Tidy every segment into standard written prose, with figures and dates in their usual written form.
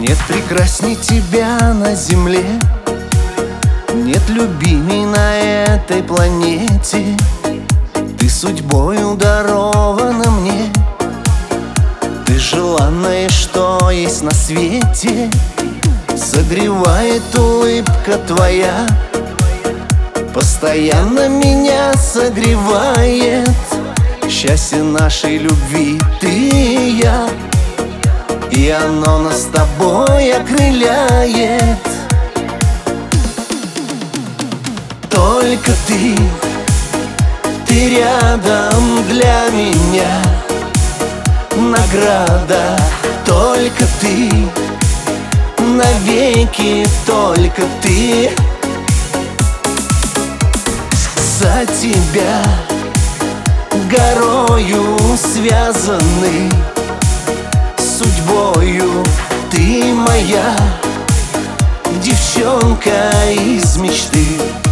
Нет прекрасней тебя на земле, нет любимей на этой планете. Ты судьбою дарована мне, ты желанное, что есть на свете. Согревает улыбка твоя, постоянно меня согревает. Счастье нашей любви ты и я, и оно нас с тобой окрыляет. Только ты рядом для меня, награда. Только ты, навеки только ты. За тебя горою связаны, судьбою ты моя девчонка из мечты.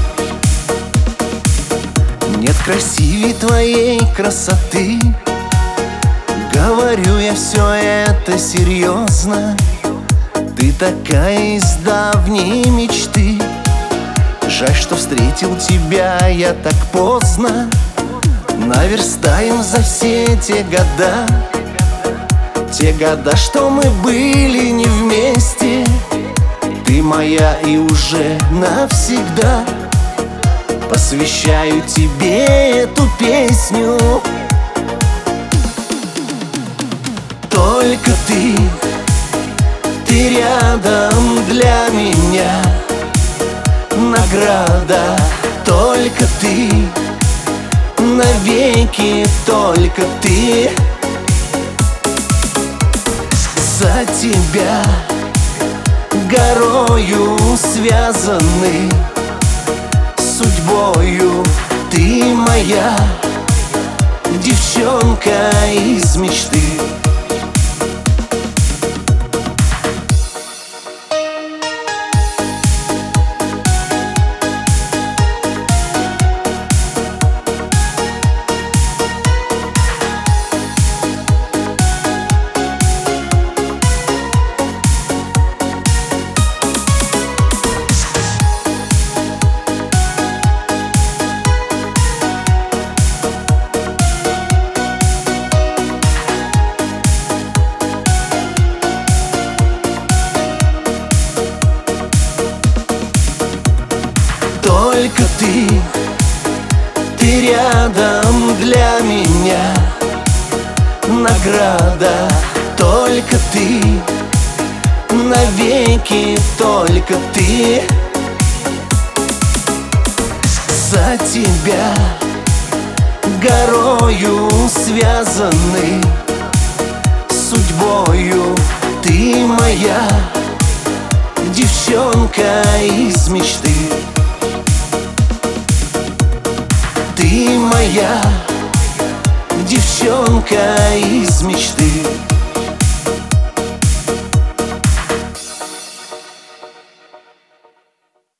Нет красивей твоей красоты, говорю я все это серьезно. Ты такая из давней мечты, жаль, что встретил тебя я так поздно. Наверстаем за все те года, что мы были не вместе. Ты моя и уже навсегда, посвящаю тебе эту песню. Только ты рядом для меня, награда. Только ты, навеки только ты. За тебя горою связаны, судьбою ты моя девчонка из мечты. Только ты рядом для меня, награда. Только ты, навеки только ты. За тебя горою связаны, судьбою ты моя девчонка из мечты. Ты моя девчонка из мечты.